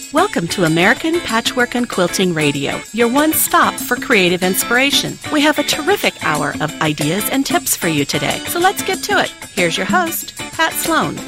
Welcome to American Patchwork and Quilting Radio, your one stop for creative inspiration. We have a terrific hour of ideas and tips for you today, so let's get to it. Here's your host, Pat Sloan.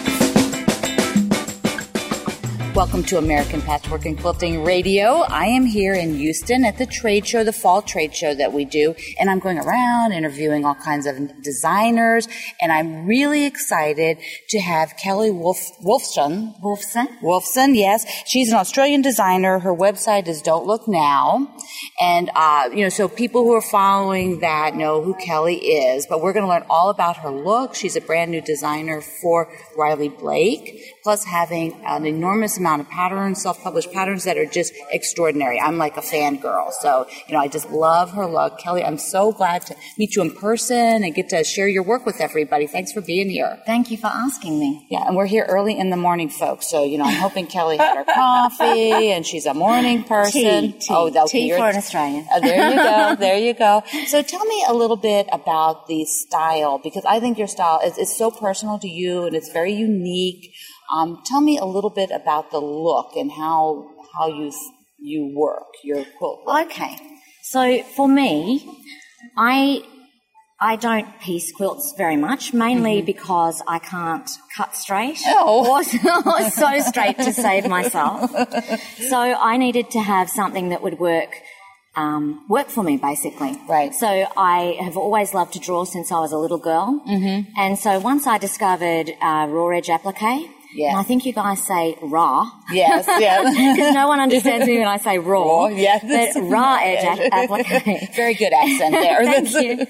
Welcome to American Patchwork and Quilting Radio. I am here in Houston at the trade show, the fall trade show that we do, and I'm going around interviewing all kinds of designers, and I'm really excited to have Kelly Wolfson. Wolfson, yes. She's an Australian designer. Her website is Don't Look Now, and so people who are following that know who Kelly is, but we're going to learn all about her look. She's a brand new designer for Riley Blake, plus having an enormous amount of patterns, self-published patterns that are just extraordinary. I'm like a fangirl. So, I just love her look. Kelly, I'm so glad to meet you in person and get to share your work with everybody. Thanks for being here. Thank you for asking me. Yeah, and we're here early in the morning, folks. So, I'm hoping Kelly had her coffee and she's a morning person. Tea for an Australian. There you go. So tell me a little bit about the style, because I think your style is so personal to you and it's very unique. Tell me a little bit about the look and how you work, your quilt work. Okay. So for me, I don't piece quilts very much, mainly because I can't cut straight or sew straight to save myself. So I needed to have something that would work for me, basically. Right. So I have always loved to draw since I was a little girl. Mm-hmm. And so once I discovered raw edge applique, yeah. And I think you guys say raw. Yes, yeah. Because no one understands me when I say raw. Yes. But raw edge applique. Very good accent there. Thank you.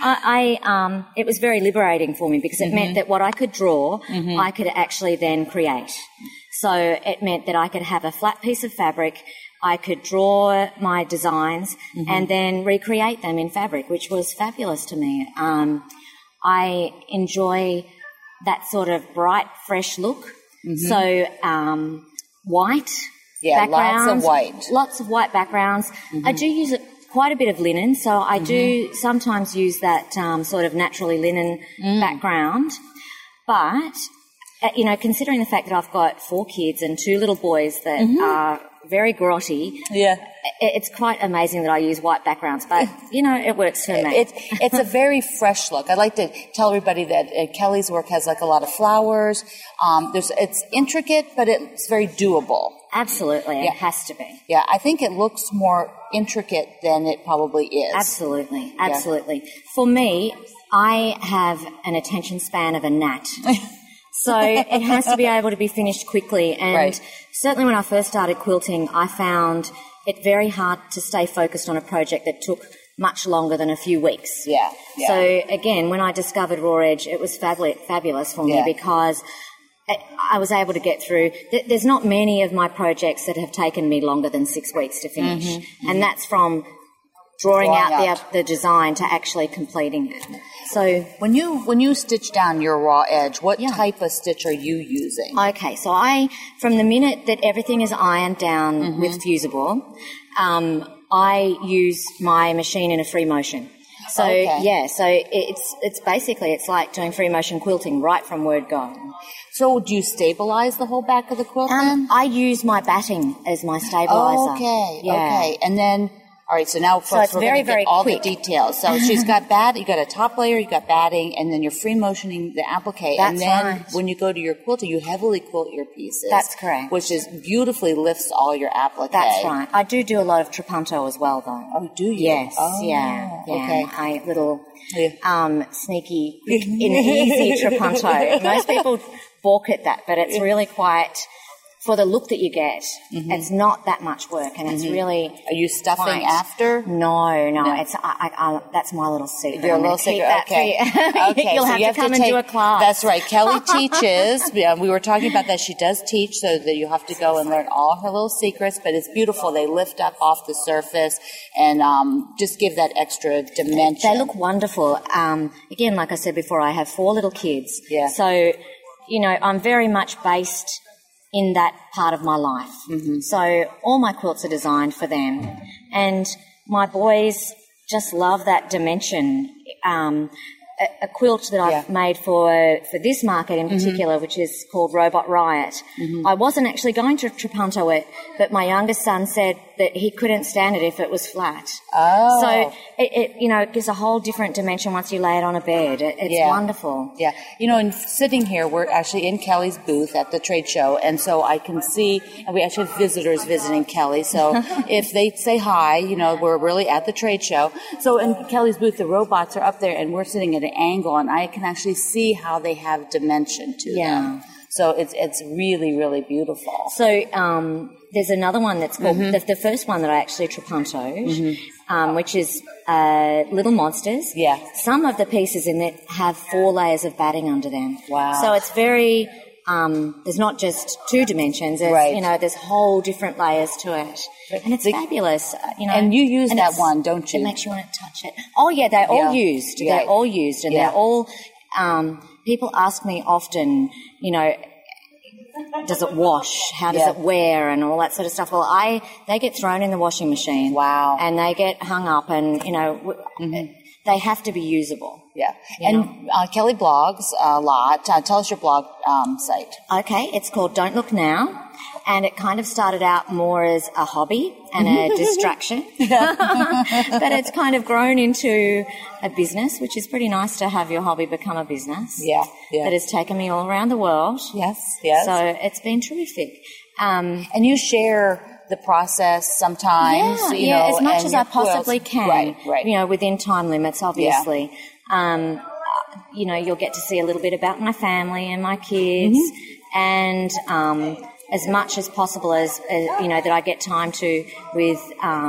It was very liberating for me because it meant that what I could draw, I could actually then create. So it meant that I could have a flat piece of fabric, I could draw my designs and then recreate them in fabric, which was fabulous to me. I enjoy that sort of bright, fresh look. So white backgrounds. Lots of white backgrounds. I do use quite a bit of linen, so I do sometimes use that sort of naturally linen background. But, considering the fact that I've got 4 kids and 2 little boys that are very grotty. Yeah. It's quite amazing that I use white backgrounds, but, it works for me. It's a very fresh look. I'd like to tell everybody that Kelly's work has like a lot of flowers. It's intricate, but it's very doable. Absolutely. It has to be. Yeah. I think it looks more intricate than it probably is. Absolutely. Yeah. For me, I have an attention span of a gnat. So it has to be able to be finished quickly. And certainly when I first started quilting, I found it very hard to stay focused on a project that took much longer than a few weeks. Yeah. So again, when I discovered raw edge, it was fabulous for me because I was able to get through. There's not many of my projects that have taken me longer than 6 weeks to finish. And that's from drawing out the design to actually completing it. So when you stitch down your raw edge, what type of stitch are you using? Okay, so from the minute that everything is ironed down with fusible, I use my machine in a free motion. So so it's basically it's like doing free motion quilting right from word go. So do you stabilize the whole back of the quilt then? I use my batting as my stabilizer. Okay. And then all right, so now folks, we're going to get all the details. So she's got you got a top layer, you got batting, and then you're free motioning the applique. That's and then right. When you go to your quilting, you heavily quilt your pieces. That's correct. Which is beautifully lifts all your applique. That's right. I do a lot of trapunto as well, though. Oh, do you? Yes. Oh, yeah. Okay. I sneaky, easy trapunto. Most people balk at that, but it's really quite. For the look that you get, it's not that much work, and it's really. Are you stuffing after? No. It's that's my little secret. Your little secret. Okay. You'll so have to come and do a class. That's right. Kelly teaches. We were talking about that. She does teach, so that you have to go and learn all her little secrets. But it's beautiful. They lift up off the surface and just give that extra dimension. They look wonderful. Again, like I said before, I have 4 little kids. Yeah. So, I'm very much based in that part of my life. So all my quilts are designed for them. And my boys just love that dimension. a quilt that I've made for this market in particular, which is called Robot Riot. I wasn't actually going to trapunto it, but my youngest son said that he couldn't stand it if it was flat. Oh. So it gives a whole different dimension once you lay it on a bed. It's wonderful. Yeah. And sitting here, we're actually in Kelly's booth at the trade show, and so I can see, and we actually have visitors visiting Kelly, so if they say hi, we're really at the trade show. So in Kelly's booth, the robots are up there, and we're sitting at an angle, and I can actually see how they have dimension to them. So it's really, really beautiful. So there's another one that's called, the first one that I actually trapuntoed, which is Little Monsters. Yeah. Some of the pieces in it have 4 layers of batting under them. Wow. So it's very, there's not just 2 dimensions, there's whole different layers to it. And it's fabulous. And you use that one, don't you? It makes you want to touch it. Oh, yeah, they're all used. Yeah. They're all used, and they're all, people ask me often, does it wash? How does it wear? And all that sort of stuff. Well, they get thrown in the washing machine. Wow. And they get hung up, and, they have to be usable. Yeah. And Kelly blogs a lot. Tell us your blog site. Okay. It's called Don't Look Now. And it kind of started out more as a hobby and a distraction. But it's kind of grown into a business, which is pretty nice to have your hobby become a business. Yeah. That has taken me all around the world. Yes. So it's been terrific. And you share the process sometimes, as much as I possibly can. Right. Within time limits, obviously. You'll get to see a little bit about my family and my kids, and as much as possible as that I get time to with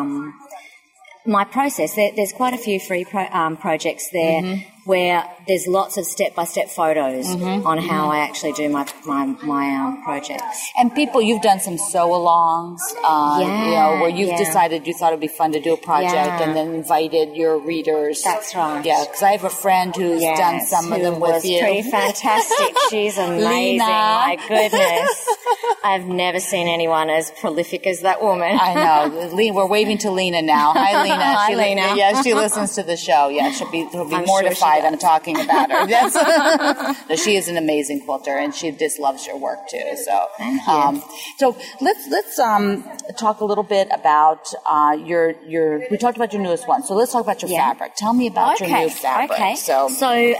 my process. There's quite a few free projects there where there's lots of step-by-step photos on how I actually do my projects. And you've done some sew-alongs, where you've decided you thought it would be fun to do a project and then invited your readers. That's right. Yeah, because I have a friend who's done some of them with you. Pretty fantastic. She's amazing. Lena. My goodness. I've never seen anyone as prolific as that woman. I know. We're waving to Lena now. Hi, Lena. Hi, Lena. Yeah, she listens to the show. Yeah, she'll be mortified. I'm talking about her. No, she is an amazing quilter, and she just loves your work too. So, thank you. So let's talk a little bit about your. We talked about your newest one. So let's talk about your fabric. Tell me about your new fabric. Okay. So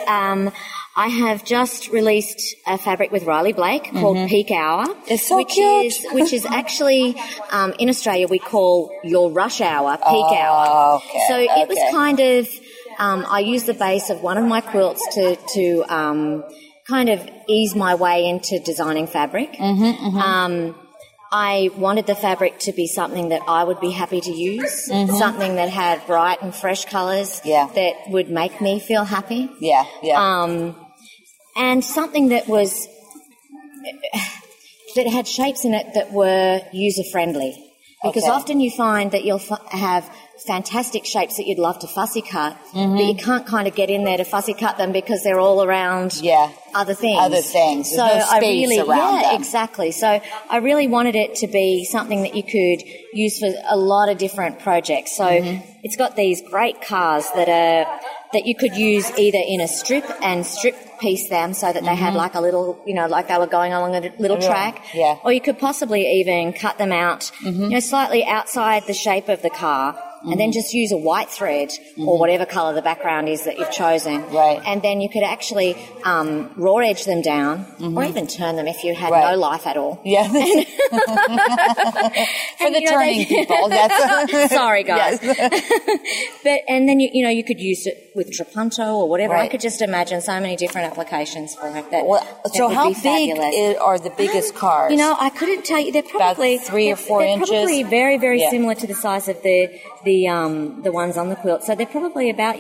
I have just released a fabric with Riley Blake called Peak Hour. It's so cute. Which is actually in Australia we call your rush hour, peak hour. Okay. So it was kind of. I used the base of one of my quilts to kind of ease my way into designing fabric. I wanted the fabric to be something that I would be happy to use, something that had bright and fresh colours that would make me feel happy. And something that was that had shapes in it that were user-friendly. Because often you find that you'll have fantastic shapes that you'd love to fussy cut, but you can't kind of get in there to fussy cut them because they're all around other things. There's no space around them. Exactly. So I really wanted it to be something that you could use for a lot of different projects. So it's got these great cars that you could use either in a strip piece them so that they had like a little, like they were going along a little track. Or you could possibly even cut them out, slightly outside the shape of the car. And then just use a white thread or whatever colour the background is that you've chosen. And then you could actually raw edge them down or even turn them if you had no life at all. For the turning people. That's sorry, guys. And then, you could use it with trapunto or whatever. I could just imagine so many different applications for it. So how big are the biggest cars? I couldn't tell you. They're probably about 3 or 4 inches. They're probably very, very similar to the size of the ones on the quilt. So they're probably about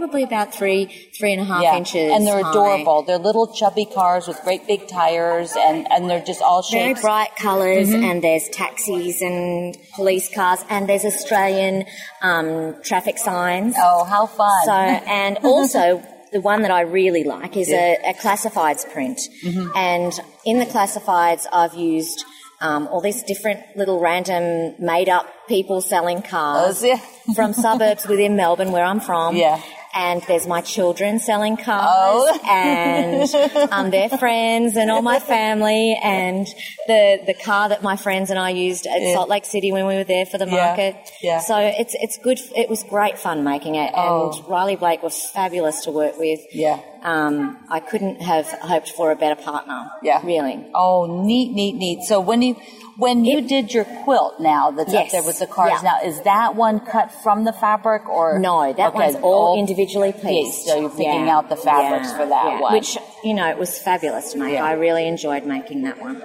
3.5 inches. And they're high. adorable. They're little chubby cars with great big tires, and they're just all shapes. Very bright colours, and there's taxis and police cars, and there's Australian traffic signs. Oh, how fun. So, and also the one that I really like is a classifieds print. And in the classifieds I've used all these different little random made-up people selling cars from suburbs within Melbourne where I'm from. and there's my children selling cars, and their friends and all my family, and the car that my friends and I used at Salt Lake City when we were there for the market. Yeah. So it's good. It was great fun making it, and Riley Blake was fabulous to work with. Yeah. I couldn't have hoped for a better partner. Yeah. Really. Oh, neat. So when you did your quilt now that's up there with the cards now, is that one cut from the fabric or? No, that one's all individually pieced. So you're picking out the fabrics for that one. Which, it was fabulous to make. Yeah. I really enjoyed making that one.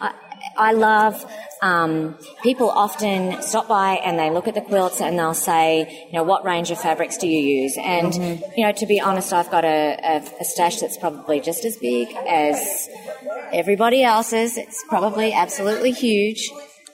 I love, people often stop by and they look at the quilts and they'll say, what range of fabrics do you use? And, to be honest, I've got a stash that's probably just as big as everybody else's. It's probably absolutely huge.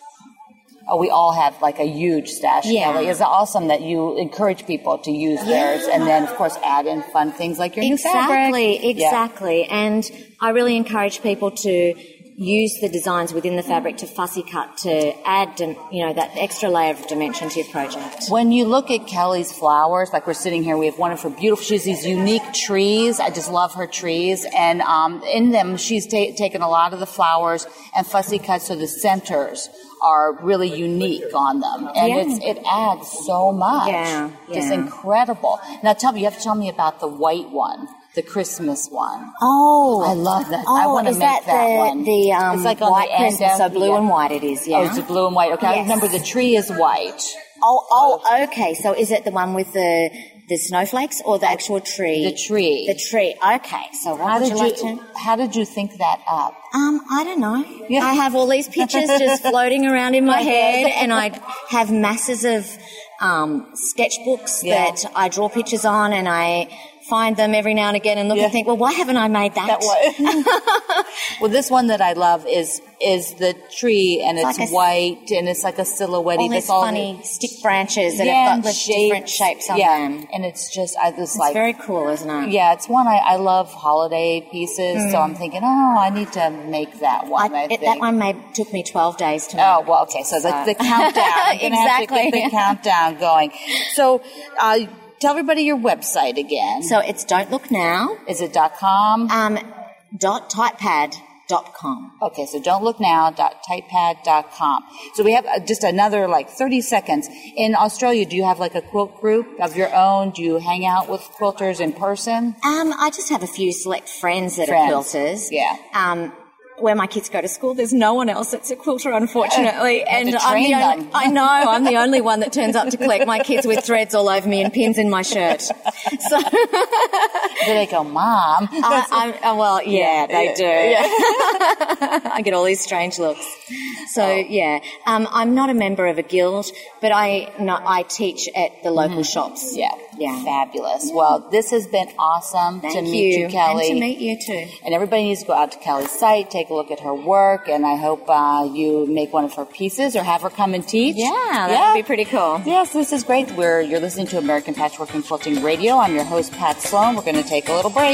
Oh, we all have like a huge stash. Yeah. Kelly. It's awesome that you encourage people to use theirs and then, of course, add in fun things like your new fabric. Exactly. And I really encourage people to use the designs within the fabric to fussy cut to add, that extra layer of dimension to your project. When you look at Kelly's flowers, like we're sitting here, we have one of her beautiful, she has these unique trees. I just love her trees. And in them, she's taken a lot of the flowers and fussy cut so the centers are really unique on them. And it adds so much. Yeah. Just incredible. Now you have to tell me about the white one. The Christmas one. Oh. I love that. I want to make that one. It's like on white the end Christmas, so blue and white it is, yeah. Oh, it's a blue and white. Okay, yes. I remember the tree is white. Oh, okay. So is it the one with the snowflakes or the actual tree? The tree. The tree. Okay. So how did you think that up? I don't know. Yeah. I have all these pictures just floating around in my head, and I have masses of sketchbooks that I draw pictures on, and I find them every now and again and look and think, well, why haven't I made that? Well, this one that I love is the tree, and it's like white, and it's like a silhouette. All these funny stick branches that have got different shapes on them. And it's just, it's very cool, isn't it? Yeah, it's one I love holiday pieces, so I'm thinking, I need to make that one. That one took me 12 days to make. Oh, well, okay, so the countdown. Exactly. Have to get the countdown going. So, tell everybody your website again. So it's Don't Look Now. Is it .com? .typepad.com. Okay, so don'tlooknow.typepad.com. So we have just another 30 seconds. In Australia, do you have a quilt group of your own? Do you hang out with quilters in person? I just have a few select friends that are quilters. Yeah. Where my kids go to school, there's no one else that's a quilter, unfortunately. And I'm the only one that turns up to collect my kids with threads all over me and pins in my shirt. So they go, Mom. They do. Yeah. I get all these strange looks. So I'm not a member of a guild, but I teach at the local shops. Yeah. Fabulous. Well, this has been awesome to meet you, Kelly. And to meet you too. And everybody needs to go out to Kelly's site, take a look at her work, and I hope you make one of her pieces or have her come and teach. Yeah, that would be pretty cool. Yes, this is great. You're listening to American Patchwork and Quilting Radio. I'm your host, Pat Sloan. We're going to take a little break.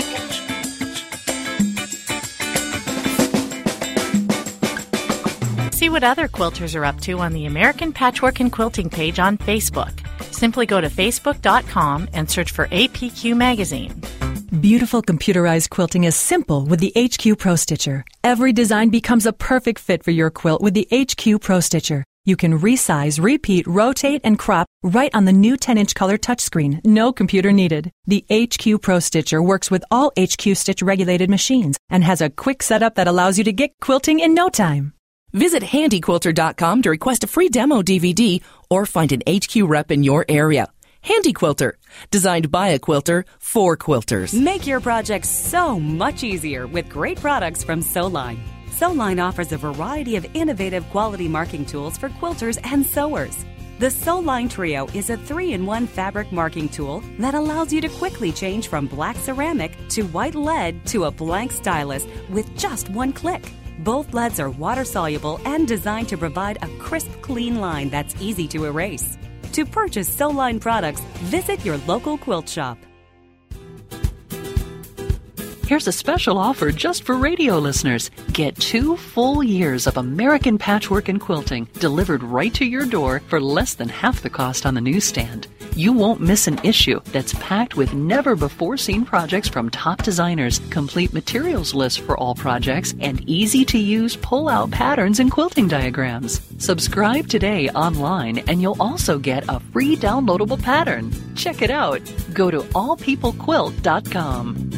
See what other quilters are up to on the American Patchwork and Quilting page on Facebook. Simply go to facebook.com and search for APQ Magazine. Beautiful computerized quilting is simple with the HQ Pro Stitcher. Every design becomes a perfect fit for your quilt with the HQ Pro Stitcher. You can resize, repeat, rotate, and crop right on the new 10-inch color touchscreen. No computer needed. The HQ Pro Stitcher works with all HQ Stitch regulated machines and has a quick setup that allows you to get quilting in no time. Visit handyquilter.com to request a free demo DVD or find an HQ rep in your area. Handy Quilter, designed by a quilter for quilters. Make your projects so much easier with great products from Sewline. Sewline offers a variety of innovative quality marking tools for quilters and sewers. The Sewline Trio is a 3-in-1 fabric marking tool that allows you to quickly change from black ceramic to white lead to a blank stylus with just one click. Both leads are water-soluble and designed to provide a crisp, clean line that's easy to erase. To purchase Sewline products, visit your local quilt shop. Here's a special offer just for radio listeners. Get 2 full years of American Patchwork and Quilting delivered right to your door for less than half the cost on the newsstand. You won't miss an issue that's packed with never-before-seen projects from top designers, complete materials lists for all projects, and easy-to-use pull-out patterns and quilting diagrams. Subscribe today online, and you'll also get a free downloadable pattern. Check it out. Go to allpeoplequilt.com.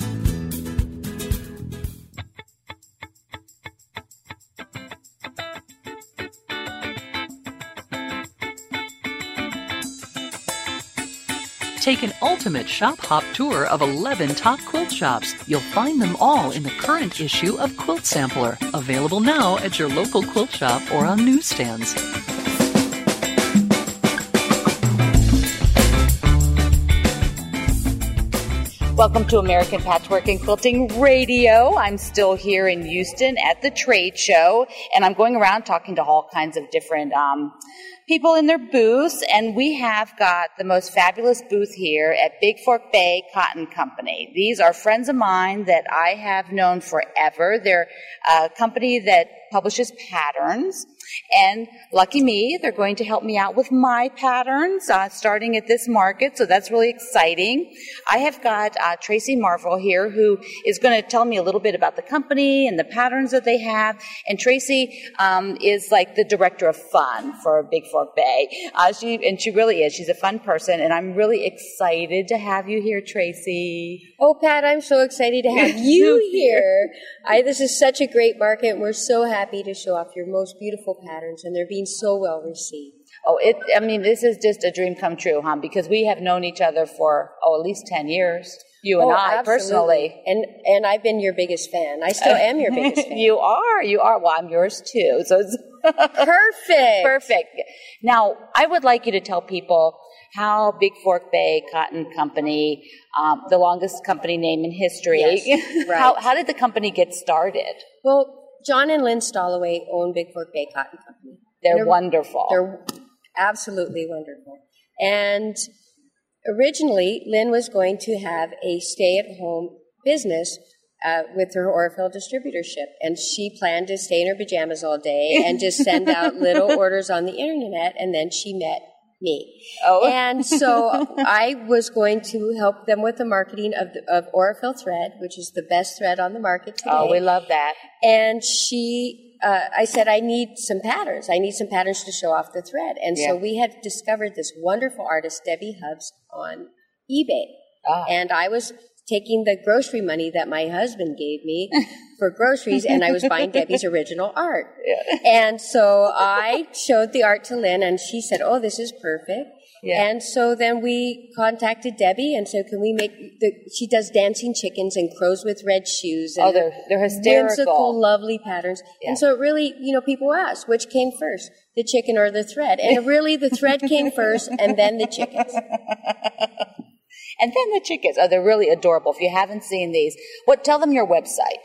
Take an ultimate shop hop tour of 11 top quilt shops. You'll find them all in the current issue of Quilt Sampler, available now at your local quilt shop or on newsstands. Welcome to American Patchwork and Quilting Radio. I'm still here in Houston at the trade show, and I'm going around talking to all kinds of different people in their booths, and we have got the most fabulous booth here at Big Fork Bay Cotton Company. These are friends of mine that I have known forever. They're a company that publishes patterns, and lucky me, they're going to help me out with my patterns starting at this market, so that's really exciting. I have got Tracy Marvel here, who is going to tell me a little bit about the company and the patterns that they have, and Tracy is like the director of fun for Big Fork Bay. She really is. She's a fun person, and I'm really excited to have you here, Tracy. Oh, Pat, I'm so excited to have you here. This is such a great market, and we're so happy to show off your most beautiful patterns, and they're being so well received. Oh, this is just a dream come true, huh? Because we have known each other for, at least 10 years. You and I, absolutely. personally. And I've been your biggest fan. I still am your biggest fan. You are. Well, I'm yours too. So it's perfect. Perfect. Now, I would like you to tell people how Big Fork Bay Cotton Company, the longest company name in history. Yes, right. How did the company get started? Well, John and Lynn Stalloway own Big Fork Bay Cotton Company. They're wonderful. They're absolutely wonderful. And originally, Lynn was going to have a stay-at-home business with her Orifel distributorship. And she planned to stay in her pajamas all day and just send out little orders on the internet. And then she met me. Oh. And so I was going to help them with the marketing of Orifel thread, which is the best thread on the market today. Oh, we love that. And I said, I need some patterns. I need some patterns to show off the thread. And so we had discovered this wonderful artist, Debbie Hubbs, on eBay. Oh. And I was taking the grocery money that my husband gave me for groceries, and I was buying Debbie's original art. Yeah. And so I showed the art to Lynn, and she said, oh, this is perfect. Yeah. And so then we contacted Debbie and said, can we make she does dancing chickens and crows with red shoes. And they're hysterical. Whimsical, lovely patterns. Yeah. And so it really, people ask, which came first, the chicken or the thread? And really the thread came first and then the chickens. And then the chickens. Oh, they're really adorable. If you haven't seen these, tell them your website.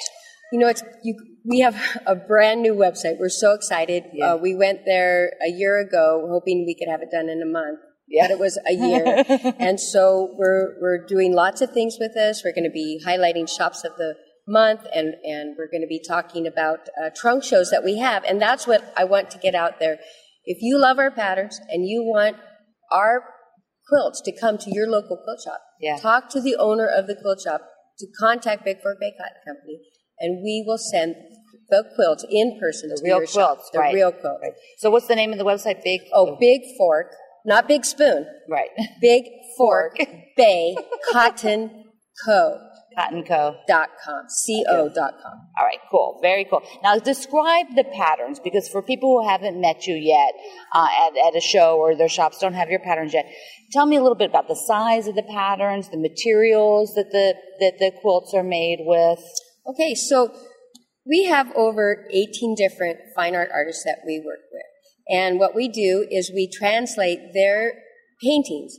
We have a brand new website. We're so excited. Yeah. We went there a year ago, hoping we could have it done in a month. Yeah. But it was a year. And so we're doing lots of things with this. We're going to be highlighting shops of the month, and we're going to be talking about trunk shows that we have. And that's what I want to get out there. If you love our patterns and you want our quilts to come to your local quilt shop, talk to the owner of the quilt shop to contact Big Fork Bay Cotton Company, and we will send the quilts in person to your shop. The real quilts. Right. So what's the name of the website? Big Fork, not Big Spoon. Right. Big Fork Bay Cotton Co. CottonCo.com. CO.com. All right, cool. Very cool. Now, describe the patterns, because for people who haven't met you yet at a show, or their shops don't have your patterns yet, tell me a little bit about the size of the patterns, the materials that the quilts are made with. Okay, so we have over 18 different fine art artists that we work with. And what we do is we translate their paintings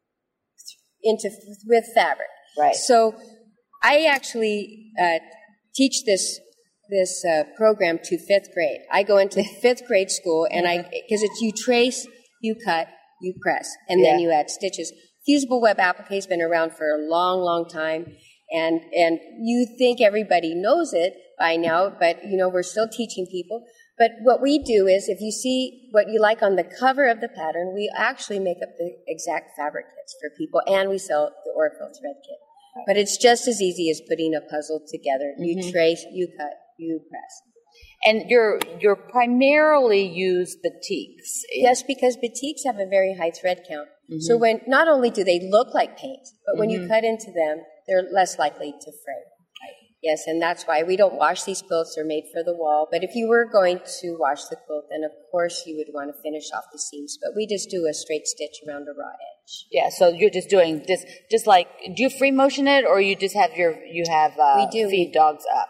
with fabric. Right. So I actually teach this program to 5th grade. I go into 5th grade school, and because it's you trace, you cut, you press, and then you add stitches. Fusible web applique has been around for a long, long time, and you think everybody knows it, by now, but, we're still teaching people. But what we do is, if you see what you like on the cover of the pattern, we actually make up the exact fabric kits for people, and we sell the Aurifil thread kit. But it's just as easy as putting a puzzle together. You trace, you cut, you press. And you're primarily use batiks. Yes, because batiks have a very high thread count. So when not only do they look like paint, but when you cut into them, they're less likely to fray. Yes, and that's why we don't wash these quilts. They're made for the wall. But if you were going to wash the quilt, then of course you would want to finish off the seams. But we just do a straight stitch around a raw edge. Yeah, so you're just doing this, just like, do you free motion it, or you just have we do feed dogs up?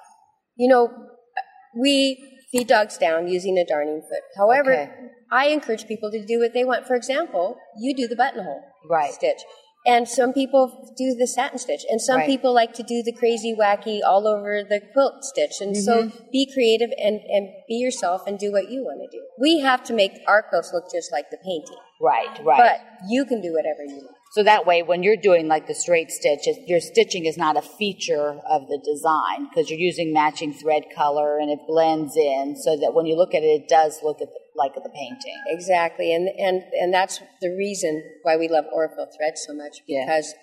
We feed dogs down using a darning foot. However, I encourage people to do what they want. For example, you do the buttonhole stitch. And some people do the satin stitch. And some people like to do the crazy, wacky, all over the quilt stitch. And so be creative and be yourself and do what you want to do. We have to make our quilts look just like the painting. Right. But you can do whatever you want. So that way, when you're doing like the straight stitch, your stitching is not a feature of the design because you're using matching thread color and it blends in so that when you look at it, it does look like the painting. Exactly. And that's the reason why we love Aurifil thread so much, because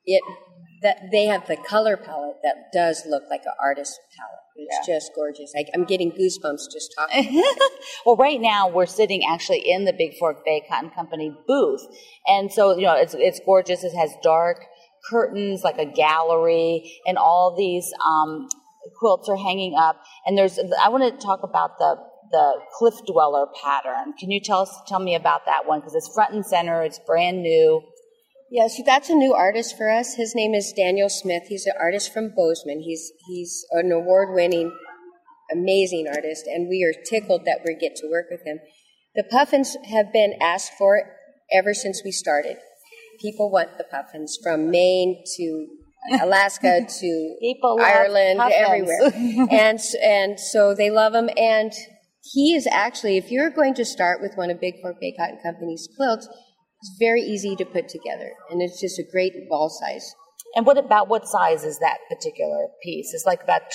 they have the color palette that does look like an artist's palette. It's just gorgeous. I'm getting goosebumps just talking about it. Well, right now we're sitting actually in the Big Fork Bay Cotton Company booth. And so, it's gorgeous. It has dark curtains, like a gallery, and all these quilts are hanging up. And I want to talk about the Cliff Dweller pattern. Can you tell me about that one? Because it's front and center. It's brand new. Yes, that's a new artist for us. His name is Daniel Smith. He's an artist from Bozeman. He's an award-winning, amazing artist, and we are tickled that we get to work with him. The puffins have been asked for ever since we started. People want the puffins from Maine to Alaska to Ireland, everywhere. and so they love them. And he is actually, if you're going to start with one of Big Fork Bay Cotton Company's quilts, it's very easy to put together, and it's just a great ball size. And what size is that particular piece? It's like about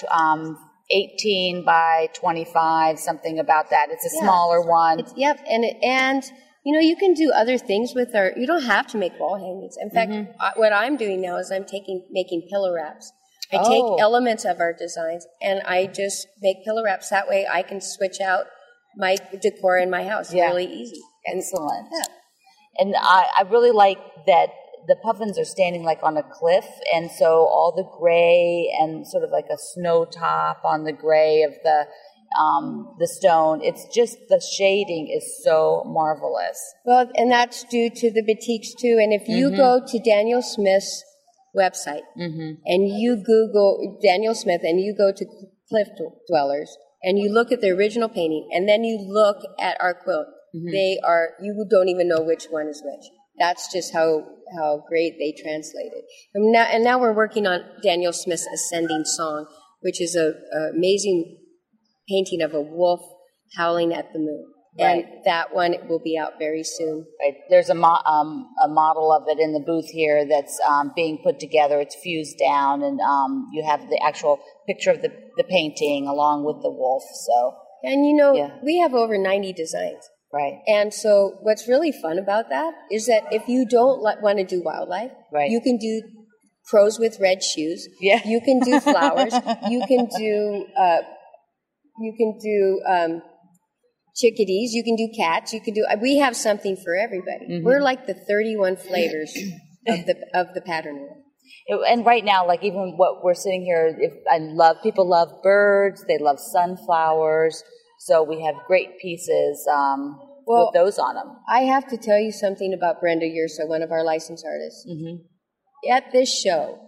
18 by 25, something about that. It's a smaller one. And you can do other things with you don't have to make wall hangings. In fact, what I'm doing now is I'm making pillow wraps. I take elements of our designs, and I just make pillow wraps. That way I can switch out my decor in my house really easy. Excellent. Yeah. And I really like that the puffins are standing like on a cliff, and so all the gray and sort of like a snow top on the gray of the stone. It's just the shading is so marvelous. Well, and that's due to the batiks too. And if you go to Daniel Smith's website and you Google Daniel Smith and you go to Cliff Dwellers and you look at the original painting and then you look at our quilt, you don't even know which one is which. That's just how great they translated. And now we're working on Daniel Smith's Ascending Song, which is an amazing painting of a wolf howling at the moon. Right. And that one will be out very soon. Right. There's a model of it in the booth here that's being put together. It's fused down, and you have the actual picture of the painting along with the wolf. So, and we have over 90 designs. Right. And so what's really fun about that is that if you don't want to do wildlife, you can do crows with red shoes. Yeah. You can do flowers. You can do chickadees. You can do cats. We have something for everybody. We're like the 31 flavors of the pattern world. And right now, like even what we're sitting here, people love birds. They love sunflowers. So we have great pieces with those on them. I have to tell you something about Brenda Yersa, one of our licensed artists. At this show,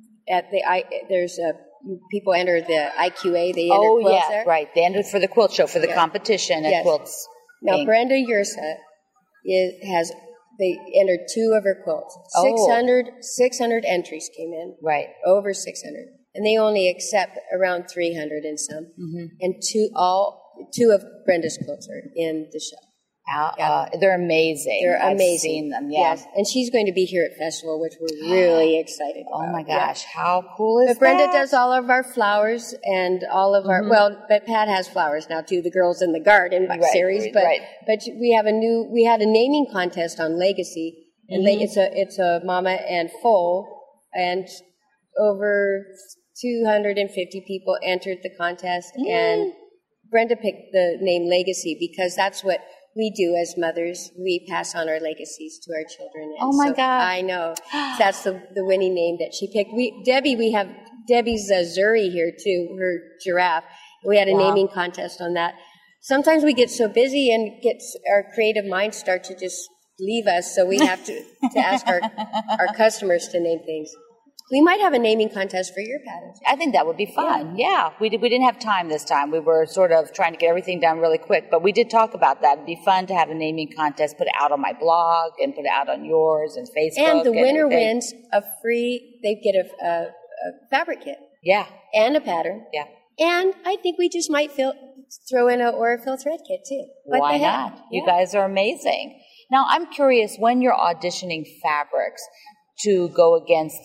people enter the IQA. They enter quilts there. Right. They entered for the quilt show, for the competition at Quilts. Now, Brenda Yersa they entered 2 of her quilts. 600 entries came in. Right. Over 600. And they only accept around 300 and some. And two of Brenda's quilts are in the show. They're amazing. They're amazing. I've seen them, Yes. And she's going to be here at Festival, which we're really excited about. Oh my gosh, how cool is that? Brenda does all of our flowers and all of our, but Pat has flowers now too, the Girls in the Garden series. But we had a naming contest on Legacy, and it's a mama and foal, and over 250 people entered the contest, and Brenda picked the name Legacy because that's what we do as mothers. We pass on our legacies to our children. And oh my God. I know. That's the winning name that she picked. We have Debbie's Zuri here too, her giraffe. We had a naming contest on that. Sometimes we get so busy and our creative minds start to just leave us, so we have to ask our customers to name things. We might have a naming contest for your patterns. I think that would be fun. Yeah. We didn't have time this time. We were sort of trying to get everything done really quick, but we did talk about that. It'd be fun to have a naming contest, put it out on my blog and put it out on yours and Facebook. And the winner wins they get a fabric kit. Yeah. And a pattern. Yeah. And I think we just might throw in an Aurifil thread kit too. Why not? You guys are amazing. Now, I'm curious, when you're auditioning fabrics to go against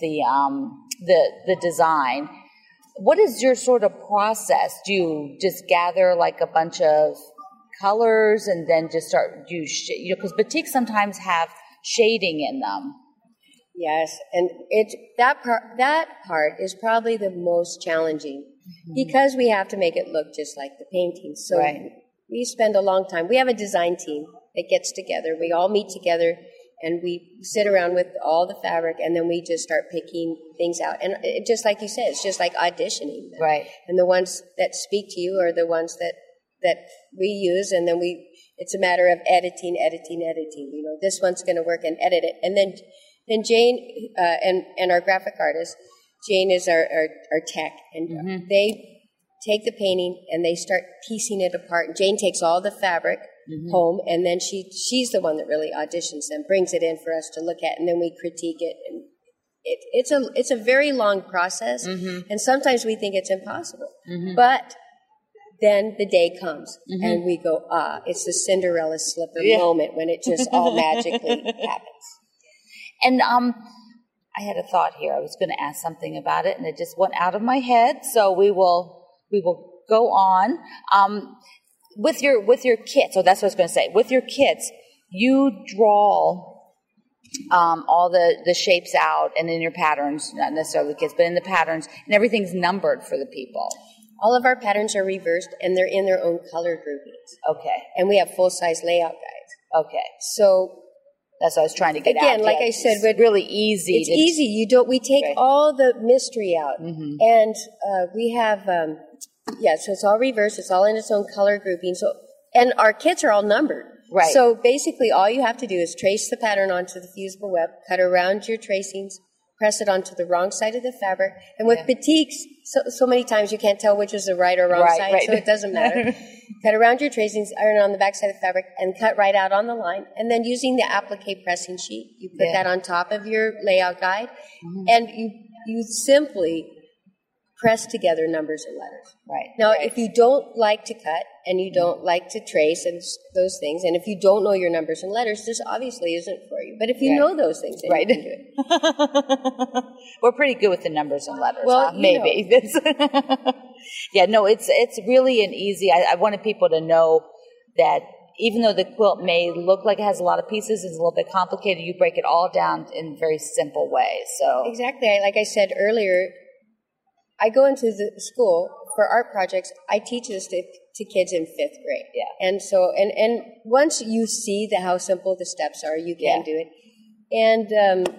the design, what is your sort of process? Do you just gather like a bunch of colors and then just start because batiks sometimes have shading in them. Yes, and that part is probably the most challenging because we have to make it look just like the painting. So we spend a long time. We have a design team that gets together. We all meet together and we sit around with all the fabric, and then we just start picking things out. And just like you said, it's just like auditioning them. Right. And the ones that speak to you are the ones that we use, and then it's a matter of editing. You know, this one's going to work, and edit it. And then Jane and our graphic artist, Jane is our tech, and they take the painting and they start piecing it apart. And Jane takes all the fabric home, and then she's the one that really auditions them, brings it in for us to look at, and then we critique it. And it's a very long process, and sometimes we think it's impossible. But then the day comes, and we go, it's the Cinderella slipper moment when it just all magically happens. And I had a thought here. I was going to ask something about it, and it just went out of my head. So we will go on. With your kits, so that's what I was going to say. With your kits, you draw all the shapes out, and in your patterns, not necessarily the kits, but in the patterns, and everything's numbered for the people. All of our patterns are reversed, and they're in their own color groupings. Okay. And we have full-size layout guides. Okay. So that's what I was trying to get at. Again, like I said, it's really easy. It's easy. We take all the mystery out, and we have. So it's all reversed. It's all in its own color grouping. So, and our kits are all numbered. Right. So basically, all you have to do is trace the pattern onto the fusible web, cut around your tracings, press it onto the wrong side of the fabric. And with batiks, so many times you can't tell which is the right or wrong side, so it doesn't matter. Cut around your tracings, iron on the back side of the fabric, and cut right out on the line. And then using the applique pressing sheet, you put that on top of your layout guide, and you simply press together numbers and letters. Right. Now, if you don't like to cut and you don't like to trace and those things, and if you don't know your numbers and letters, this obviously isn't for you. But if you know those things, then you can do it. We're pretty good with the numbers and letters. Well, maybe. It's really an easy. I wanted people to know that even though the quilt may look like it has a lot of pieces, it's a little bit complicated. You break it all down in very simple ways. So exactly, like I said earlier. I go into the school for art projects. I teach this to kids in 5th grade. Yeah. And so, and once you see how simple the steps are, you can do it. And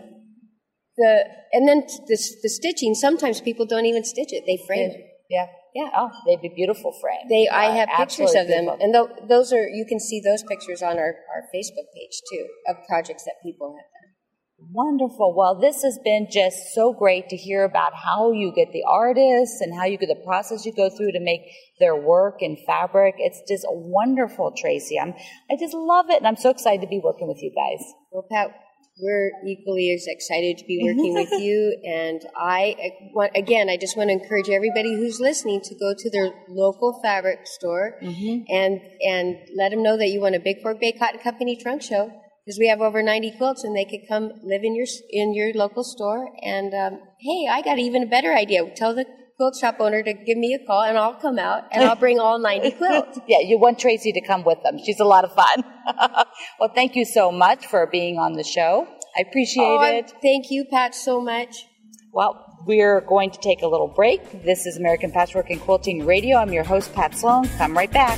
then the stitching. Sometimes people don't even stitch it; they frame it. Yeah. Yeah. Oh, they'd be beautiful framed. I have pictures of them, and those are. You can see those pictures on our Facebook page too of projects that people have done. Wonderful. Well, this has been just so great to hear about how you get the artists and how you get the process you go through to make their work in fabric. It's just wonderful, Tracy. I just love it, and I'm so excited to be working with you guys. Well, Pat, We're equally as excited to be working with you. And I just want to encourage everybody who's listening to go to their local fabric store and let them know that you want a Big Fork Bay Cotton Company trunk show, because we have over 90 quilts, and they could come live in your local store. And hey, I got even a better idea. Tell the quilt shop owner to give me a call, and I'll come out and I'll bring all 90 quilts. Yeah, you want Tracy to come with them. She's a lot of fun. Well, thank you so much for being on the show. I appreciate it. Thank you, Pat, so much. Well, we're going to take a little break. This is American Patchwork and Quilting Radio. I'm your host, Pat Sloan. Come right back.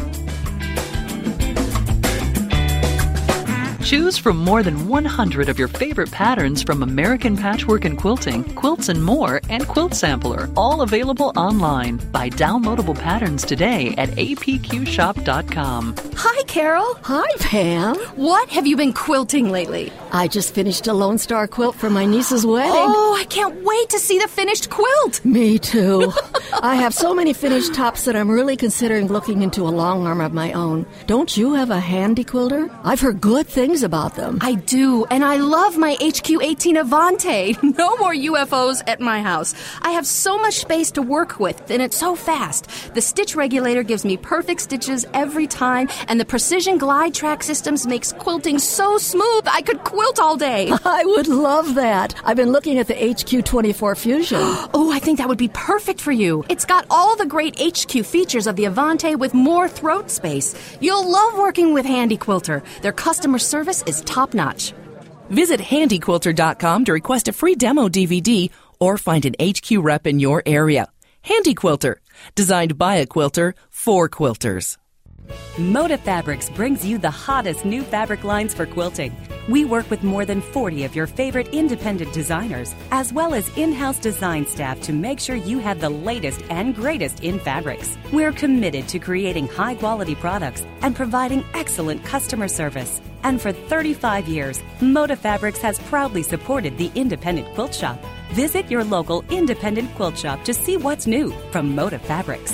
Choose from more than 100 of your favorite patterns from American Patchwork and Quilting, Quilts and More, and Quilt Sampler, all available online. Buy downloadable patterns today at apqshop.com. Hi, Carol. Hi, Pam. What have you been quilting lately? I just finished a Lone Star quilt for my niece's wedding. Oh, I can't wait to see the finished quilt. Me too. I have so many finished tops that I'm really considering looking into a long arm of my own. Don't you have a handy quilter? I've heard good things about them. I do, and I love my HQ18 Avante. No more UFOs at my house. I have so much space to work with, and it's so fast. The stitch regulator gives me perfect stitches every time, and the Precision Glide Track systems makes quilting so smooth I could quilt all day. I would love that. I've been looking at the HQ24 Fusion. Oh, I think that would be perfect for you. It's got all the great HQ features of the Avante with more throat space. You'll love working with Handy Quilter. Their customer service is top-notch. Visit handyquilter.com to request a free demo DVD or find an HQ rep in your area. Handy Quilter, designed by a quilter for quilters. Moda Fabrics brings you the hottest new fabric lines for quilting. We work with more than 40 of your favorite independent designers, as well as in-house design staff to make sure you have the latest and greatest in fabrics. We're committed to creating high-quality products and providing excellent customer service. And for 35 years, Moda Fabrics has proudly supported the independent quilt shop. Visit your local independent quilt shop to see what's new from Moda Fabrics.